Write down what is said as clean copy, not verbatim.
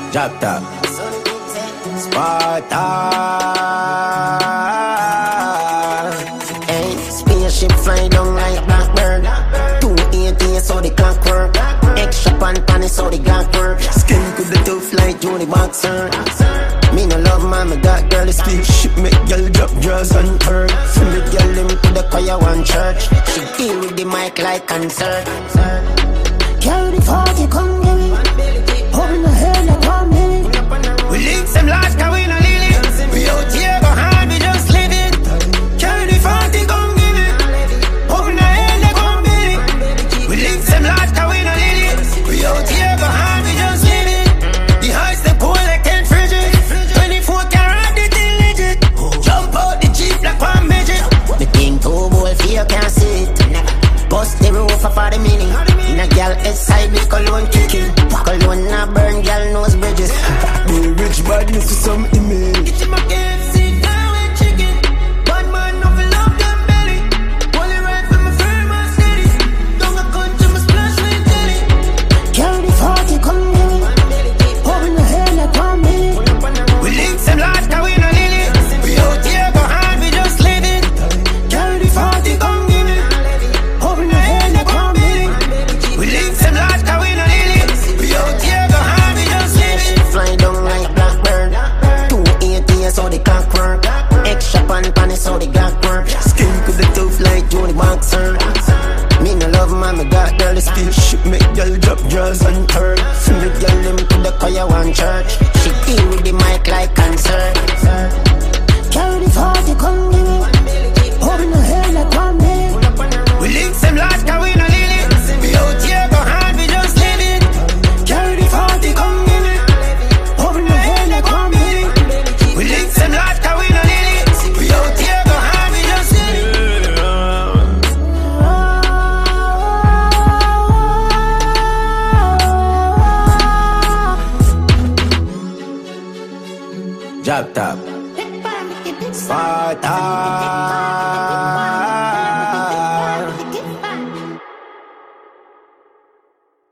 Drop top. Sparta. Hey, spaceship fly down like Blackbird. 280 so the clock work. Extra pan so the Glock work. Skin to the tough like Johnny Boxer. Me no love man, me got girl. Spaceship make girl drop draws and turn. Send the girl them to the choir one church. She deal with the mic like concert. Carry the 40, come give me. Hold the head like 1 minute. We link some large car we no lily. We out here go hard, we just living. Carry the 40, come give me. Open the head like 1 minute. We link some large car we no lily. We out here go hard, we just living. The house they cool like 10 fridges. 24 karat, the thing legit. Jump out the Jeep like 1 midget. The thing too bold for you can't see it. Bust the roof for 40 minutes. In a girl head side with cologne kicking. Cologne na burn girl nose bridges. Be rich badness for some image. Get him a KFC down with chicken. Bad man nothing love them belly. Only right for my firm and steady. Don't go country my splash with jelly. Carry the 40 come give me. Open the head like 1 minute. We link some large car we no lily. We out here go hard, we just living. Carry the 40 come give me. Open the head like 1 minute. We link some large car we no lily. We out here go hard, we just living. Fly down like Blackbird. 280 so the clock work. Extra pan so the Glock work. Skin to the tough like Johnny Boxer. Me no love man, me got girl. Spaceship make girl drop draws and turn. Send the girl them to the choir one church. She deal with the mic like concert. Carry the 40, come give me. Open the head like 1 minute. We link some large car we no lily. We out here go hard, we just living. Carry the 40, come give me. Open the head like 1 minute. We link some large car we no lily. We out here go hard, we just living. Drop top. Sparta.